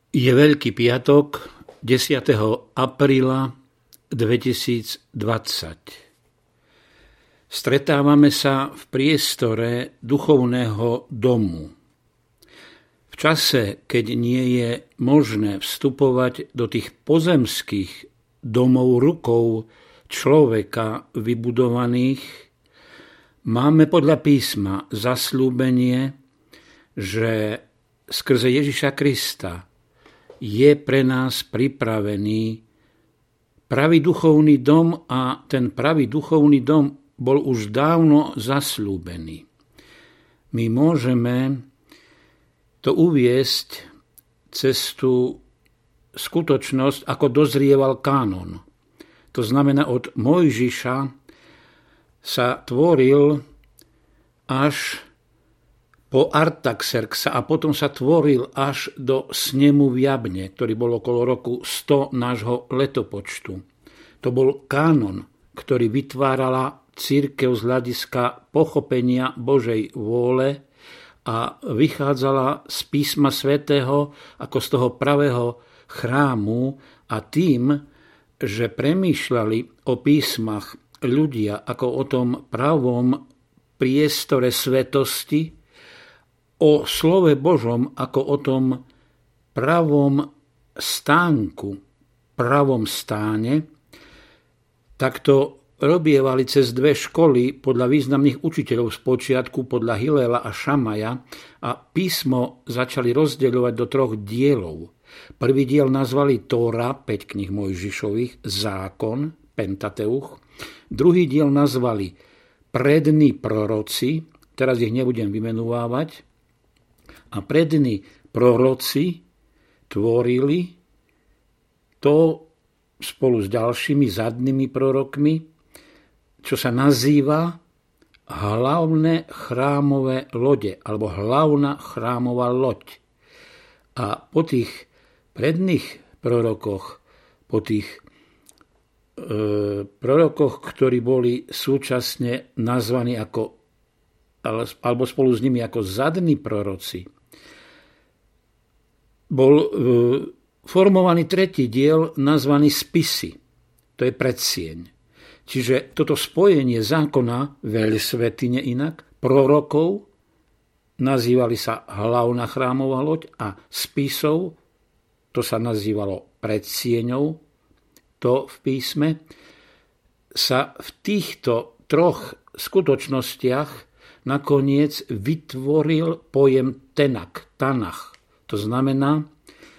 Je Veľký piatok 10. apríla 2020. Stretávame sa v priestore duchovného domu. V čase, keď nie je možné vstupovať do tých pozemských domov rukou človeka vybudovaných, máme podľa písma zasľúbenie, že skrze Ježiša Krista je pre nás pripravený pravý duchovný dom a ten pravý duchovný dom bol už dávno zasľúbený. My môžeme to uviesť cez tú skutočnosť, ako dozrieval kánon. To znamená, od Mojžiša sa tvoril až po Artaxerxa a potom sa tvoril až do snemu v Jabne, ktorý bol okolo roku 100 nášho letopočtu. To bol kánon, ktorý vytvárala cirkev z hľadiska pochopenia Božej vôle a vychádzala z písma svätého ako z toho pravého chrámu a tým, že premýšľali o písmach ľudia ako o tom pravom priestore svetosti, o slove Božom ako o tom pravom stánku, pravom stáne, tak to robievali cez dve školy podľa významných učiteľov z počiatku, podľa Hiléla a Šamaja, a písmo začali rozdeľovať do 3 dielov. Prvý diel nazvali Tóra, 5 kníh Mojžišových, zákon, Pentateuch. Druhý diel nazvali prední proroci, teraz ich nebudem vymenúvať, a prední proroci tvorili to spolu s ďalšími zadnými prorokmi, čo sa nazýva hlavné chrámové lode, alebo hlavná chrámová loď. A po tých predných prorokoch, po tých prorokoch, ktorí boli súčasne nazvaní ako, alebo spolu s nimi ako zadní proroci, bol formovaný 3. diel nazvaný spisy. To je predsieň. Čiže toto spojenie zákona, veľsvätyne inak, prorokov, nazývali sa hlavná chrámová loď, a spisov, to sa nazývalo predsieňou, to v písme, sa v týchto 3 skutočnostiach nakoniec vytvoril pojem Tanach. To znamená,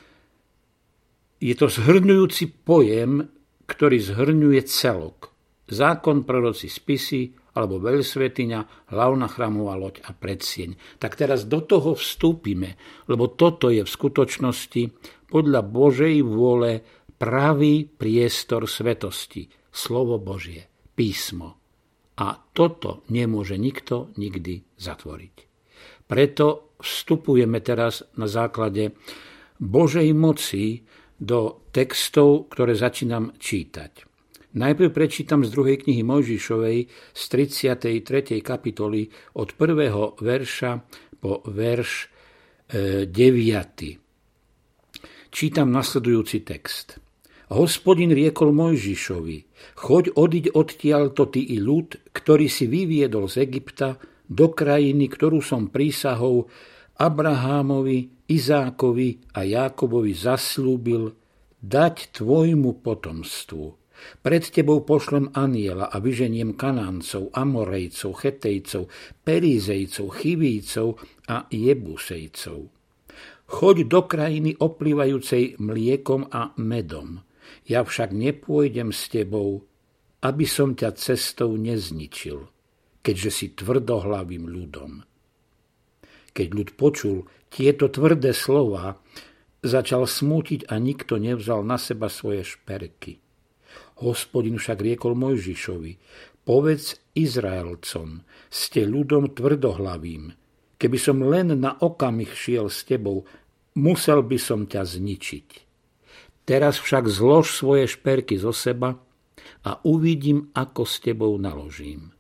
je to zhrňujúci pojem, ktorý zhrňuje celok. Zákon, proroci, spisy, alebo veľsvätyňa, hlavná chrámová loď a predsieň. Tak teraz do toho vstúpime, lebo toto je v skutočnosti podľa Božej vôle pravý priestor svetosti. Slovo Božie, písmo. A toto nemôže nikto nikdy zatvoriť. Preto vstupujeme teraz na základe Božej moci do textov, ktoré začínam čítať. Najprv prečítam z 2. knihy Mojžišovej z 33. kapitoly od 1. verša po verš 9. Čítam nasledujúci text. Hospodin riekol Mojžišovi: choď, odiď odtiaľto ty i ľud, ktorý si vyviedol z Egypta, do krajiny, ktorú som prísahou Abrahámovi, Izákovi a Jákobovi zasľúbil dať tvojmu potomstvu. Pred tebou pošlem anjela a vyženiem Kanáncov, Amorejcov, Chetejcov, Perizejcov, Chivícov a Jebusejcov. Choď do krajiny oplývajúcej mliekom a medom. Ja však nepôjdem s tebou, aby som ťa cestou nezničil, keďže si tvrdohlavým ľudom. Keď ľud počul tieto tvrdé slová, začal smútiť a nikto nevzal na seba svoje šperky. Hospodin však riekol Mojžišovi: povedz Izraelcom, ste ľudom tvrdohlavým. Keby som len na okamih šiel s tebou, musel by som ťa zničiť. Teraz však zlož svoje šperky zo seba a uvidím, ako s tebou naložím.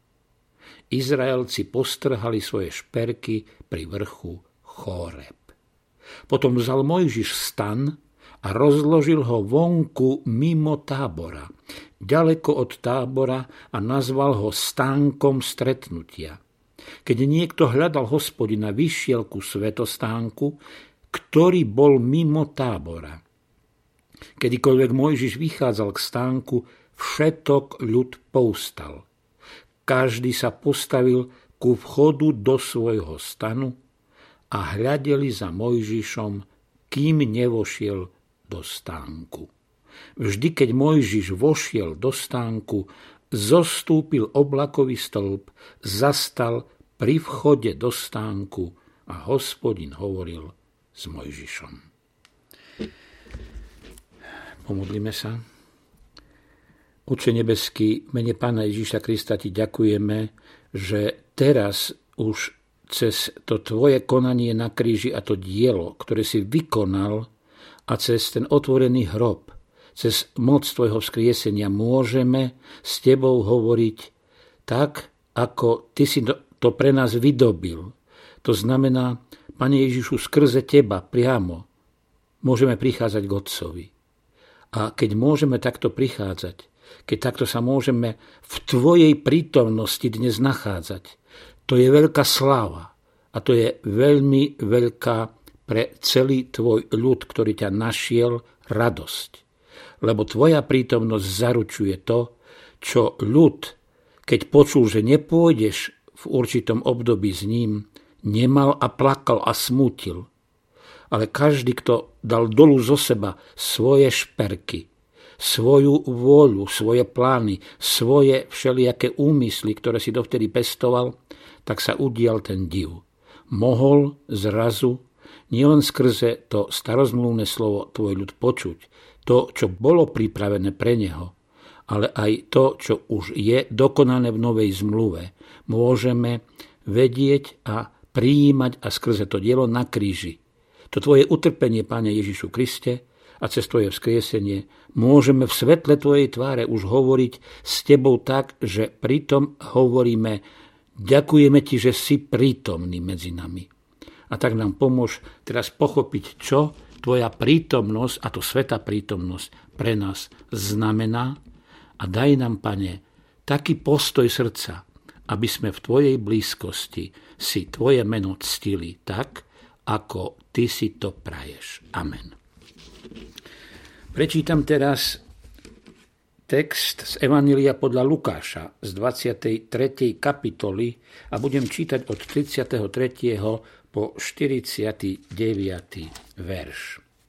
Izraelci postrhali svoje šperky pri vrchu Chóreb. Potom vzal Mojžiš stan a rozložil ho vonku mimo tábora, ďaleko od tábora, a nazval ho stánkom stretnutia. Keď niekto hľadal Hospodina, vyšiel ku svätostánku, ktorý bol mimo tábora. Kedykoľvek Mojžiš vychádzal k stánku, všetok ľud povstal. Každý sa postavil ku vchodu do svojho stanu a hľadeli za Mojžišom, kým nevošiel do stánku. Vždy, keď Mojžiš vošiel do stánku, zostúpil oblakový stĺp, zastal pri vchode do stánku a Hospodin hovoril s Mojžišom. Pomodlíme sa. Oče nebeský, mene Pána Ježiša Krista ti ďakujeme, že teraz už cez to tvoje konanie na kríži a to dielo, ktoré si vykonal, a cez ten otvorený hrob, cez moc tvojho vzkriesenia môžeme s tebou hovoriť tak, ako ty si to pre nás vydobil. To znamená, Pane Ježišu, skrze teba priamo môžeme prichádzať k Otcovi. A keď môžeme takto prichádzať, keď takto sa môžeme v tvojej prítomnosti dnes nachádzať, to je veľká sláva a to je veľmi veľká pre celý tvoj ľud, ktorý ťa našiel, radosť. Lebo tvoja prítomnosť zaručuje to, čo ľud, keď počul, že nepôjdeš v určitom období s ním, nemal a plakal a smútil. Ale každý, kto dal dolu zo seba svoje šperky, svoju vôľu, svoje plány, svoje všelijaké úmysly, ktoré si dovtedy pestoval, tak sa udial ten div. Mohol zrazu nielen skrze to starozmluvné slovo tvoj ľud počuť, to, čo bolo pripravené pre neho, ale aj to, čo už je dokonané v novej zmluve, môžeme vedieť a prijímať a skrze to dielo na kríži. To tvoje utrpenie, Pane Ježišu Kriste, a cez tvoje vzkriesenie môžeme v svetle tvojej tváre už hovoriť s tebou tak, že pritom hovoríme: ďakujeme ti, že si prítomný medzi nami. A tak nám pomôž teraz pochopiť, čo tvoja prítomnosť, a to svätá prítomnosť, pre nás znamená, a daj nám, Pane, taký postoj srdca, aby sme v tvojej blízkosti si tvoje meno ctili tak, ako ty si to praješ. Amen. Prečítam teraz text z Evanjelia podľa Lukáša z 23. kapitoly a budem čítať od 33. po 49. verš.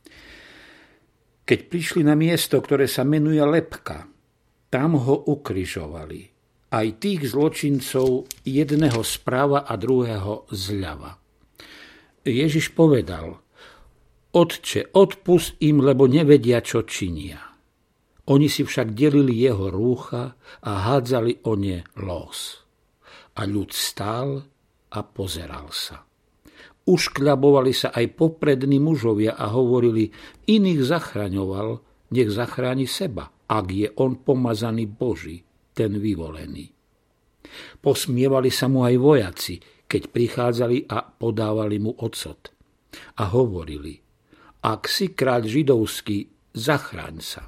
Keď prišli na miesto, ktoré sa menuje Lebka, tam ho ukrižovali. Aj tých zločincov, jedného správa a druhého zľava. Ježiš povedal: Otče, odpusť im, lebo nevedia, čo činia. Oni si však delili jeho rúcha a hádzali o ne los. A ľud stál a pozeral sa. Uškľabovali sa aj poprední mužovia a hovorili: iných zachraňoval, nech zachráni seba, ak je on pomazaný Boží, ten vyvolený. Posmievali sa mu aj vojaci, keď prichádzali a podávali mu ocot. A hovorili: ak si kráľ židovský, zachráň sa.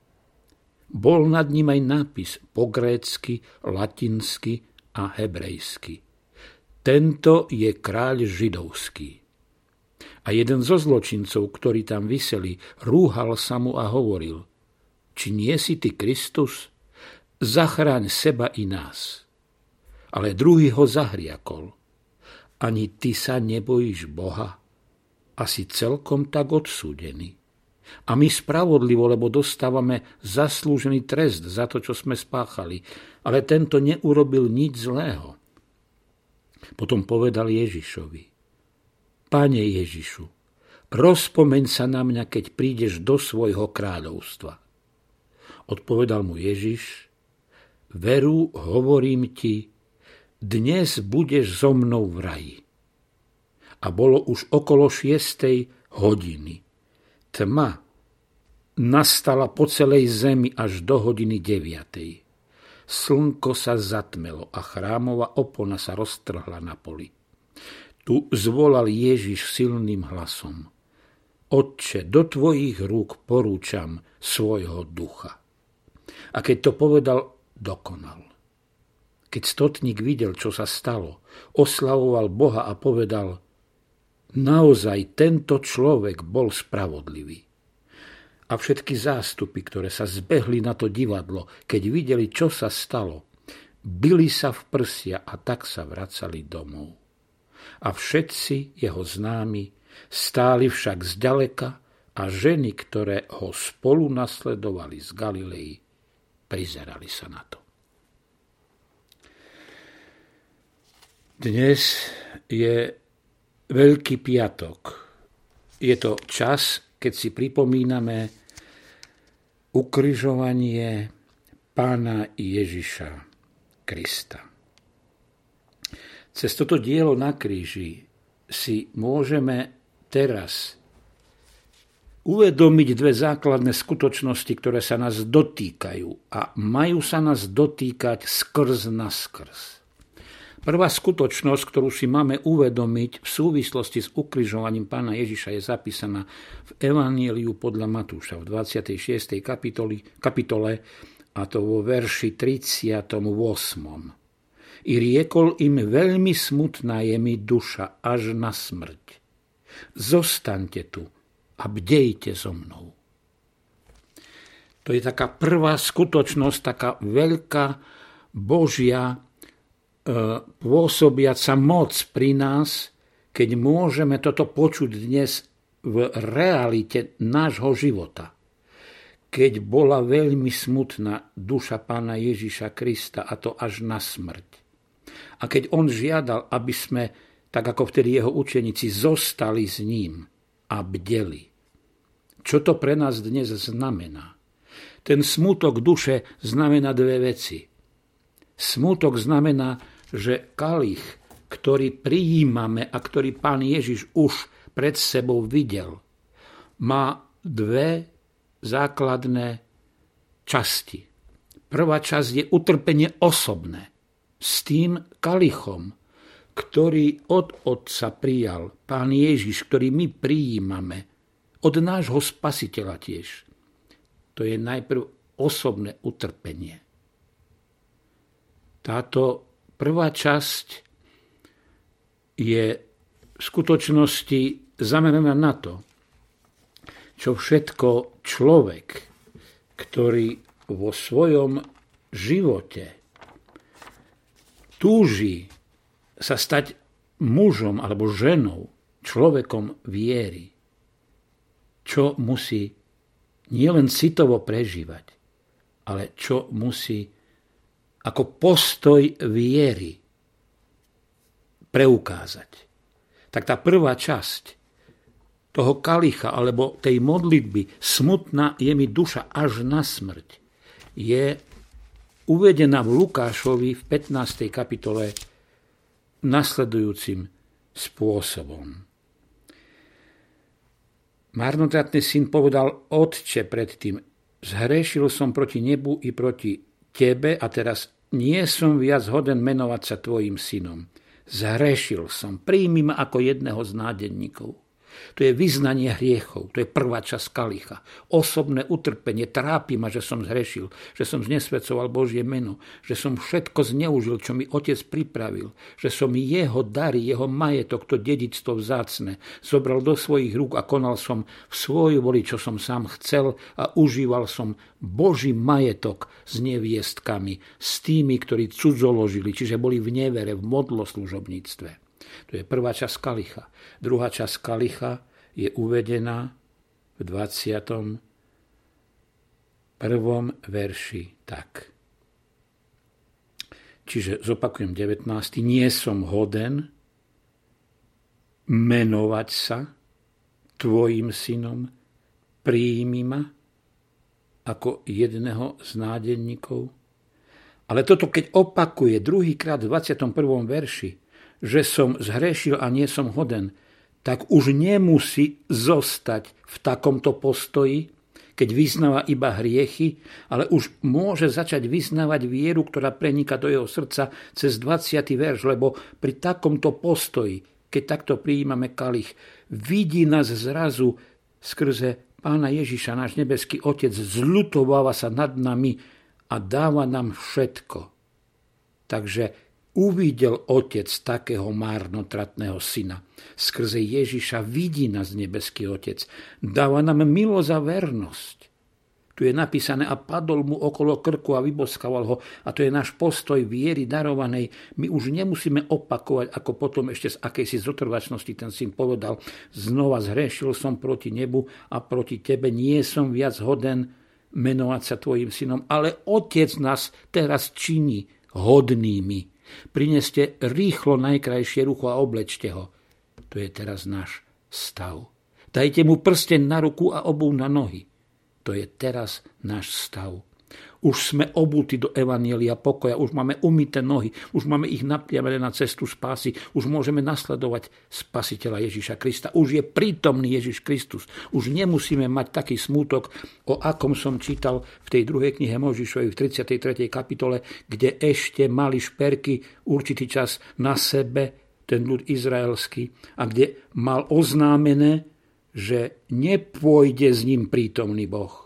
Bol nad ním aj nápis po grécky, latinsky a hebrejsky: Tento je kráľ židovský. A jeden zo zločincov, ktorí tam viseli, rúhal sa mu a hovoril: či nie si ty Kristus? Zachráň seba i nás. Ale druhý ho zahriakol: ani ty sa nebojíš Boha? A si celkom tak odsúdený. A my spravodlivo, lebo dostávame zaslúžený trest za to, čo sme spáchali. Ale tento neurobil nič zlého. Potom povedal Ježišovi: Pane Ježišu, rozpomeň sa na mňa, keď prídeš do svojho kráľovstva. Odpovedal mu Ježiš: veru, hovorím ti, dnes budeš so mnou v raji. A bolo už okolo 6. hodiny. Tma nastala po celej zemi až do hodiny 9. Slnko sa zatmelo a chrámová opona sa roztrhla na poli. Tu zvolal Ježiš silným hlasom: Otče, do tvojich rúk porúčam svojho ducha. A keď to povedal, dokonal. Keď stotník videl, čo sa stalo, oslavoval Boha a povedal, naozaj tento človek bol spravodlivý. A všetky zástupy, ktoré sa zbehli na to divadlo, keď videli, čo sa stalo, bili sa v prsia a tak sa vracali domov. A všetci jeho známi stáli však zďaleka a ženy, ktoré ho spolu nasledovali z Galilei, prizerali sa na to. Dnes je Veľký piatok. Je to čas, keď si pripomíname ukrižovanie Pána Ježiša Krista. Cez toto dielo na kríži si môžeme teraz uvedomiť dve základné skutočnosti, ktoré sa nás dotýkajú a majú sa nás dotýkať skrz naskrz. Prvá skutočnosť, ktorú si máme uvedomiť v súvislosti s ukrižovaním Pána Ježiša, je zapísaná v Evanjeliu podľa Matúša v 26. kapitole, a to vo verši 38. I riekol im, veľmi smutná je mi duša až na smrť. Zostaňte tu a bdejte so mnou. To je taká prvá skutočnosť, taká veľká Božia pôsobiaca moc pri nás, keď môžeme toto počuť dnes v realite nášho života. Keď bola veľmi smutná duša Pána Ježiša Krista, a to až na smrť. A keď on žiadal, aby sme, tak ako vtedy jeho učeníci, zostali s ním a bdeli. Čo to pre nás dnes znamená? Ten smútok duše znamená dve veci. Smútok znamená, že kalich, ktorý prijímame a ktorý Pán Ježiš už pred sebou videl, má dve základné časti. Prvá časť je utrpenie osobné. S tým kalichom, ktorý od Otca prijal Pán Ježiš, ktorý my prijímame, od nášho Spasiteľa tiež. To je najprv osobné utrpenie. Táto prvá časť je v skutočnosti zameraná na to, čo všetko človek, ktorý vo svojom živote túži sa stať mužom alebo ženou, človekom viery, čo musí nielen citovo prežívať, ale čo musí ako postoj viery preukázať. Tak tá prvá časť toho kalicha alebo tej modlitby, smutná je mi duša až na smrť, je uvedená v Lukášovi v 15. kapitole nasledujúcim spôsobom. Marnotratný syn povedal, Otče, predtým, zhrešil som proti nebu i proti tebe a teraz nie som viac hoden menovať sa tvojim synom. Zhrešil som, príjmi ma ako jedného z nádenníkov. To je vyznanie hriechov, to je prvá časť kalicha. Osobné utrpenie, trápi ma, že som zhrešil, že som znesvedcoval Božie meno, že som všetko zneužil, čo mi Otec pripravil, že som jeho dary, jeho majetok, to dedičstvo vzácne, zobral do svojich rúk a konal som v svojej voli, čo som sám chcel a užíval som Boží majetok s neviestkami, s tými, ktorí cudzoložili, čiže boli v nevere, v modloslužobníctve. To je prvá časť kalicha. Druhá časť kalicha je uvedená v 21. verši tak. Čiže zopakujem 19. Nie som hoden menovať sa tvojim synom, príjmi ma ako jedného z nádenníkov. Ale toto, keď opakuje druhýkrát v 21. verši, že som zhrešil a nie som hoden, tak už nemusí zostať v takomto postoji, keď vyznáva iba hriechy, ale už môže začať vyznávať vieru, ktorá preniká do jeho srdca cez 20. verš, lebo pri takomto postoji, keď takto prijímame kalich, vidí nás zrazu skrze Pána Ježiša, náš nebeský Otec, zľutováva sa nad nami a dáva nám všetko. Takže uvidel Otec takého márnotratného syna. Skrze Ježiša vidí nás nebeský Otec. Dáva nám milosť a vernosť. Tu je napísané a padol mu okolo krku a vyboskával ho. A to je náš postoj viery darovanej. My už nemusíme opakovať, ako potom ešte z akejsi zotrvačnosti ten syn povedal: znova zhrešil som proti nebu a proti tebe, nie som viac hoden menovať sa tvojim synom, ale Otec nás teraz činí hodnými. Prineste rýchlo najkrajšie rucho a oblečte ho. To je teraz náš stav. Dajte mu prsteň na ruku a obuv na nohy. To je teraz náš stav. Už sme obutí do evanjelia pokoja, už máme umyté nohy, už máme ich napriamené na cestu spásy, už môžeme nasledovať Spasiteľa Ježiša Krista. Už je prítomný Ježiš Kristus. Už nemusíme mať taký smútok, o akom som čítal v tej druhej knihe Mojžišovej v 33. kapitole, kde ešte mali šperky určitý čas na sebe, ten ľud izraelský, a kde mal oznámené, že nepôjde s ním prítomný Boh.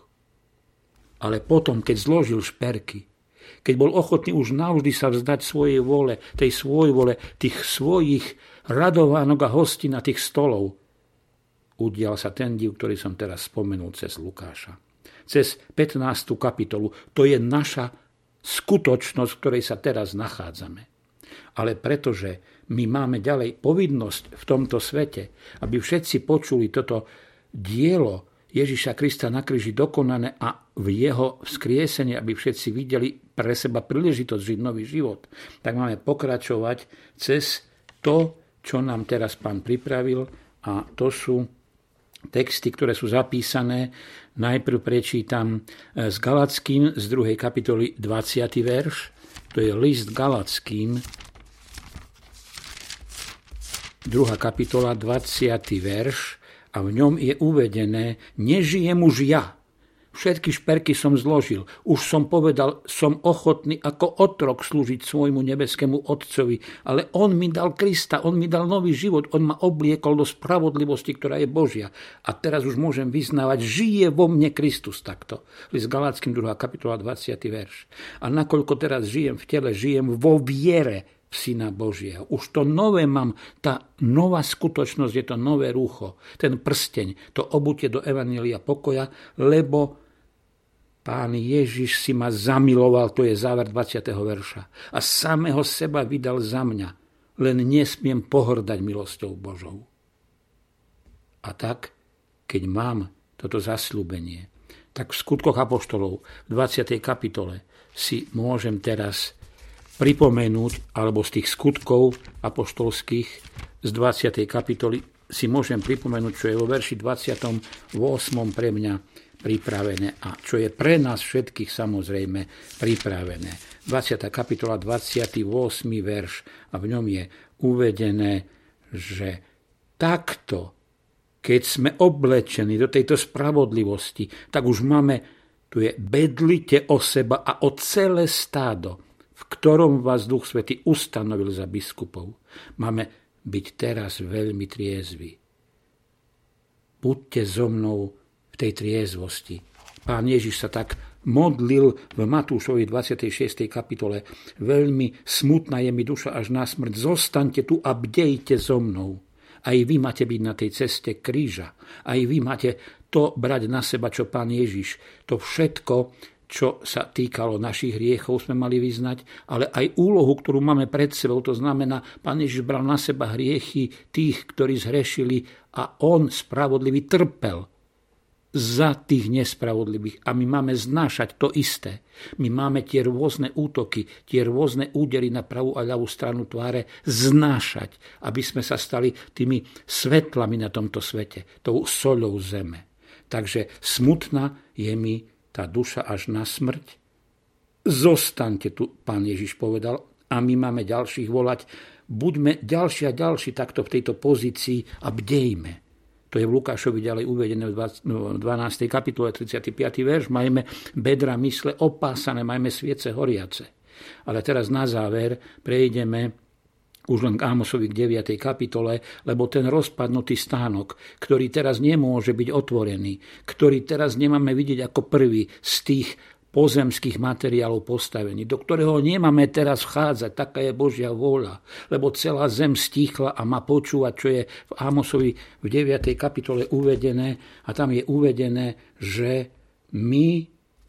Ale potom, keď zložil šperky, keď bol ochotný už navždy sa vzdať svojej vole, tej svojej vole, tých svojich radovánok a hostí na tých stolov, udial sa ten div, ktorý som teraz spomenul cez Lukáša. Cez 15. kapitolu. To je naša skutočnosť, v ktorej sa teraz nachádzame. Ale pretože my máme ďalej povinnosť v tomto svete, aby všetci počuli toto dielo Ježiša Krista na kríži dokonané a v jeho vzkriesení, aby všetci videli pre seba príležitosť žiť nový život, tak máme pokračovať cez to, čo nám teraz Pán pripravil, a to sú texty, ktoré sú zapísané. Najprv prečítam z Galatským z 2. kapitoly 20. verš. To je list Galatským, 2. kapitola, 20. verš, a v ňom je uvedené: nežijem už ja. Všetky šperky som zložil. Už som povedal, som ochotný ako otrok slúžiť svojmu nebeskému Otcovi, ale on mi dal Krista, on mi dal nový život, on ma obliekol do spravodlivosti, ktorá je Božia. A teraz už môžem vyznávať, žije vo mne Kristus takto. List Galatským, 2. kapitola, 20. verš. A nakoľko teraz žijem v tele, žijem vo viere Syna Božieho. Už to nové mám, tá nová skutočnosť, je to nové rúcho, ten prsteň, to obutie do evanjelia pokoja, lebo Pán Ježiš si ma zamiloval, to je záver 20. verša, a samého seba vydal za mňa, len nesmiem pohrdať milosťou Božou. A tak, keď mám toto zasľúbenie, tak v Skutkoch apoštolov v 20. kapitole si môžem teraz pripomenúť, alebo z tých skutkov apoštolských z 20. kapitoly si môžem pripomenúť, čo je vo verši 28. pre mňa pripravené a čo je pre nás všetkých samozrejme pripravené. 20. kapitola, 28. verš, a v ňom je uvedené, že takto, keď sme oblečení do tejto spravodlivosti, tak už máme, tu je: bedlite o seba a o celé stádo, v ktorom vás Duch Svätý ustanovil za biskupov. Máme byť teraz veľmi triezvi. Buďte so mnou v tej triezvosti. Pán Ježiš sa tak modlil v Matúšovi 26. kapitole: veľmi smutná je mi duša až na smrť, zostaňte tu a bdejte so mnou. Aj vy máte byť na tej ceste kríža. Aj vy máte to brať na seba, čo Pán Ježiš. To všetko, čo sa týkalo našich hriechov, sme mali vyznať, ale aj úlohu, ktorú máme pred sebou. To znamená, Pán Ježiš bral na seba hriechy tých, ktorí zhrešili, a on spravodlivý trpel za tých nespravodlivých. A my máme znášať to isté. My máme tie rôzne útoky, tie rôzne údery na pravú a ľavú stranu tváre znášať, aby sme sa stali tými svetlami na tomto svete, tou soľou zeme. Takže smutná je mi tá duša až na smrť. Zostaňte tu, Pán Ježiš povedal, a my máme ďalších volať. Buďme ďalší a ďalší takto v tejto pozícii a bdejme. To je v Lukášovi ďalej uvedené v 12. kapitole 35. verš. Majme bedra mysle opásané, majme sviece horiace. Ale teraz na záver prejdeme už len k Ámosovi k 9. kapitole, lebo ten rozpadnutý stánok, ktorý teraz nemôže byť otvorený, ktorý teraz nemáme vidieť ako prvý z tých pozemských materiálov postavený, do ktorého nemáme teraz vchádzať, taká je Božia vôľa, lebo celá zem stíchla a má počúvať, čo je v Ámosovi v 9. kapitole uvedené, a tam je uvedené, že my,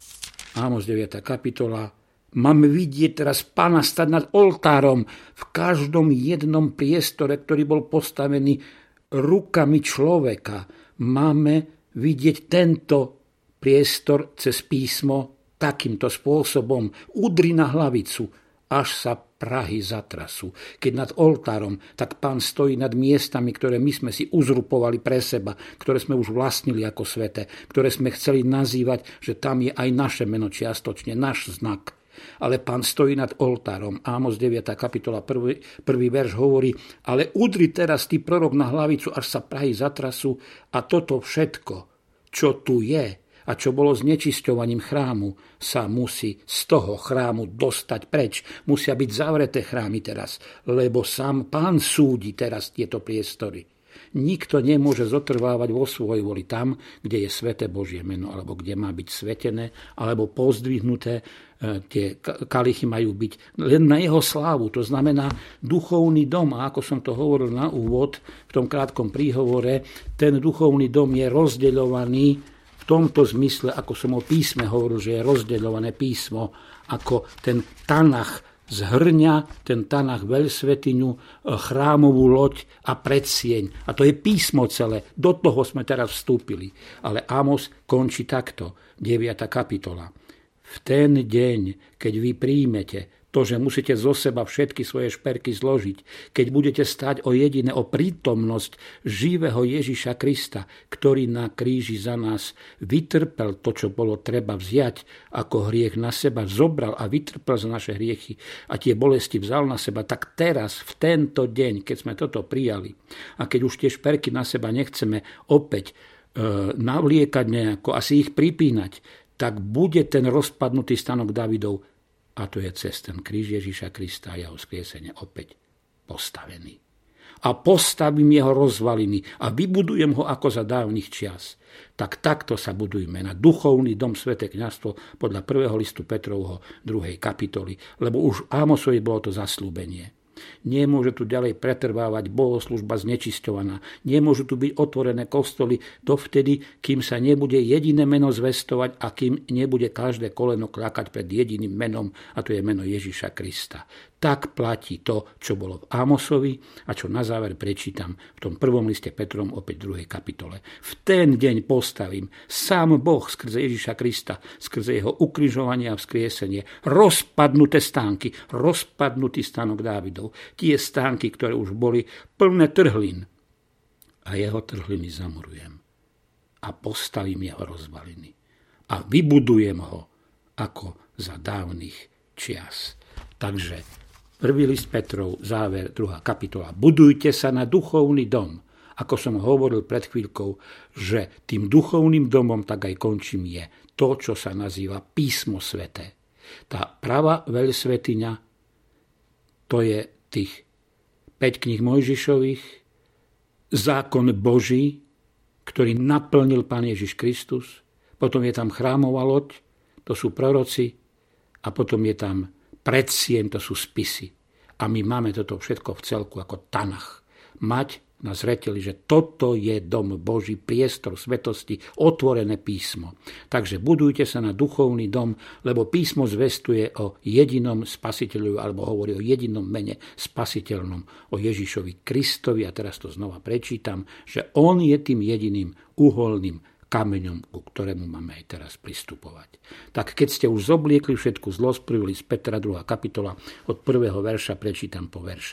Ámos 9. kapitola, máme vidieť teraz Pána stať nad oltárom v každom jednom priestore, ktorý bol postavený rukami človeka. Máme vidieť tento priestor cez písmo takýmto spôsobom. Udri na hlavicu, až sa prahy zatrasú. Keď nad oltárom, tak Pán stojí nad miestami, ktoré my sme si uzrupovali pre seba, ktoré sme už vlastnili ako sväté, ktoré sme chceli nazývať, že tam je aj naše meno čiastočne, náš znak. Ale Pán stojí nad oltárom. Ámos 9. kapitola 1. verš hovorí: ale udri teraz ty prorok na hlavicu, až sa prahy zatrasú, a toto všetko, čo tu je a čo bolo znečisťovaním chrámu, sa musí z toho chrámu dostať preč. Musia byť zavreté chrámy teraz, lebo sám Pán súdi teraz tieto priestory. Nikto nemôže zotrvávať vo svojej voli tam, kde je sväté Božie meno, alebo kde má byť svetené, alebo pozdvihnuté. Tie kalichy majú byť len na jeho slávu. To znamená duchovný dom. A ako som to hovoril na úvod, v tom krátkom príhovore, ten duchovný dom je rozdeľovaný v tomto zmysle, ako som o písme hovoril, že je rozdeľované písmo, ako ten Tanach zhrňa, ten Tanach veľsvätyňu, chrámovú loď a predsieň. A to je písmo celé. Do toho sme teraz vstúpili. Ale Ámos končí takto, 9. kapitola. V ten deň, keď vy príjmete to, že musíte zo seba všetky svoje šperky zložiť, keď budete stáť o jediné, o prítomnosť živého Ježiša Krista, ktorý na kríži za nás vytrpel to, čo bolo treba vziať ako hriech na seba, zobral a vytrpel za naše hriechy a tie bolesti vzal na seba, tak teraz, v tento deň, keď sme toto prijali a keď už tie šperky na seba nechceme opäť navliekať nejako a si ich pripínať, tak bude ten rozpadnutý stanok Dávidov, a to je cez ten kríž Ježiša Krista a jeho vzkriesenie, opäť postavený. A postavím jeho rozvaliny a vybudujem ho ako za dávnych čias. Tak takto sa budujme na duchovný dom Sväté kňazstvo podľa 1. listu Petrovho 2. kapitoly, lebo už Ámosovi bolo to zasľúbenie. Nemôže tu ďalej pretrvávať bohoslúžba znečisťovaná. Nemôžu tu byť otvorené kostoly dovtedy, kým sa nebude jediné meno zvestovať a kým nebude každé koleno kľakať pred jediným menom, a to je meno Ježiša Krista. Tak platí to, čo bolo v Ámosovi a čo na záver prečítam v tom 1. liste Petrovom opäť 2. kapitole. V ten deň postavím sám Boh skrze Ježiša Krista, skrze jeho ukrižovanie a vzkriesenie, rozpadnuté stánky, rozpadnutý stánok Dávidov, tie stánky, ktoré už boli plné trhlín, a jeho trhliny zamurujem a postavím jeho rozvaliny a vybudujem ho ako za dávnych čias. Takže 1. list Petrov, záver, 2. kapitola. Budujte sa na duchovný dom. Ako som hovoril pred chvíľkou, že tým duchovným domom, tak aj končím, je to, čo sa nazýva písmo sväté. Tá pravá veľsvätyňa, to je tých 5 kníh Mojžišových, zákon Boží, ktorý naplnil Pán Ježiš Kristus, potom je tam chrámová loď, to sú proroci, a potom je tam predsieň, to sú spisy. A my máme toto všetko v celku ako Tanach. Mať na zreteli, že toto je dom Boží, priestor svetosti, otvorené písmo. Takže budujte sa na duchovný dom, lebo písmo zvestuje o jedinom spasiteľovi, alebo hovorí o jedinom mene spasiteľnom, o Ježišovi Kristovi. A teraz to znova prečítam, že on je tým jediným uholným kameňom, ku ktorému máme aj teraz pristupovať. Tak keď ste už zobliekli všetku zlosť, 1. list Petra, 2. kapitola, od 1. verša prečítam po verš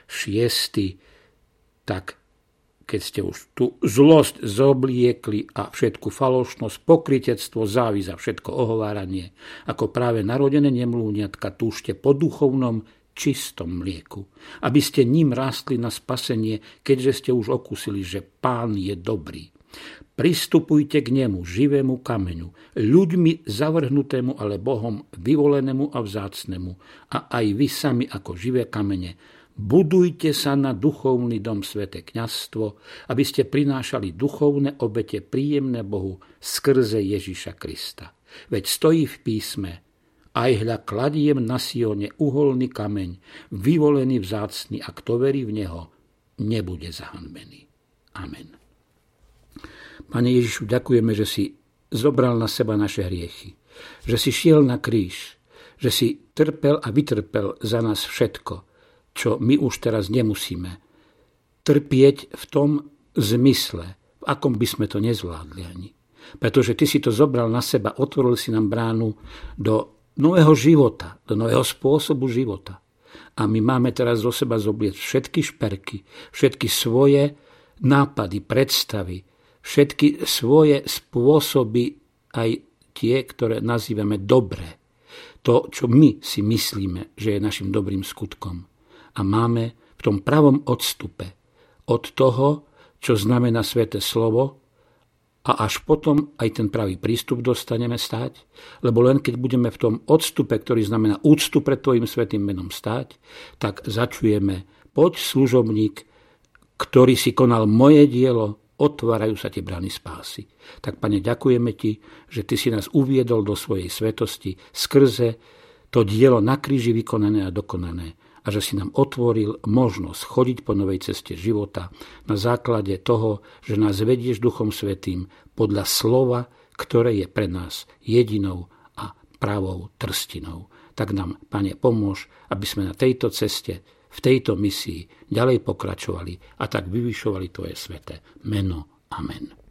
6. Tak keď ste už tú zlosť zobliekli a všetku falošnosť, pokrytectvo, závisť a všetko ohováranie, ako práve narodené nemlúňatka, túžte po duchovnom čistom mlieku, aby ste ním rástli na spasenie, keďže ste už okúsili, že Pán je dobrý. Pristupujte k nemu, živému kameňu, ľuďmi zavrhnutému, ale Bohom vyvolenému a vzácnemu, a aj vy sami ako živé kamene Budujte sa na duchovný dom Sväté kňazstvo, aby ste prinášali duchovné obete príjemné Bohu skrze Ježiša Krista. Veď stojí v písme: aj hľa kladiem na Sione uholný kameň, vyvolený vzácny, a kto verí v neho, nebude zahanbený. Amen. Pane Ježišu, ďakujeme, že si zobral na seba naše hriechy, že si šiel na kríž, že si trpel a vytrpel za nás všetko, čo my už teraz nemusíme trpieť v tom zmysle, v akom by sme to nezvládli ani. Pretože ty si to zobral na seba, otvoril si nám bránu do nového života, do nového spôsobu života. A my máme teraz zo seba zobliecť všetky šperky, všetky svoje nápady, predstavy, všetky svoje spôsoby, aj tie, ktoré nazývame dobré. To, čo my si myslíme, že je našim dobrým skutkom. A máme v tom pravom odstupe od toho, čo znamená sväté slovo, a až potom aj ten pravý prístup dostaneme stáť, lebo len keď budeme v tom odstupe, ktorý znamená úctu pred tvojim svätým menom stáť, tak začujeme: poď služobník, ktorý si konal moje dielo, otvárajú sa tie brány spásy. Tak, Pane, ďakujeme ti, že ty si nás uviedol do svojej svetosti skrze to dielo na kríži vykonané a dokonané, a že si nám otvoril možnosť chodiť po novej ceste života na základe toho, že nás vedieš Duchom Svätým podľa slova, ktoré je pre nás jedinou a pravou trstinou. Tak nám, Pane, pomôž, aby sme na tejto ceste, v tejto misii ďalej pokračovali a tak vyvyšovali tvoje sväté meno. Amen.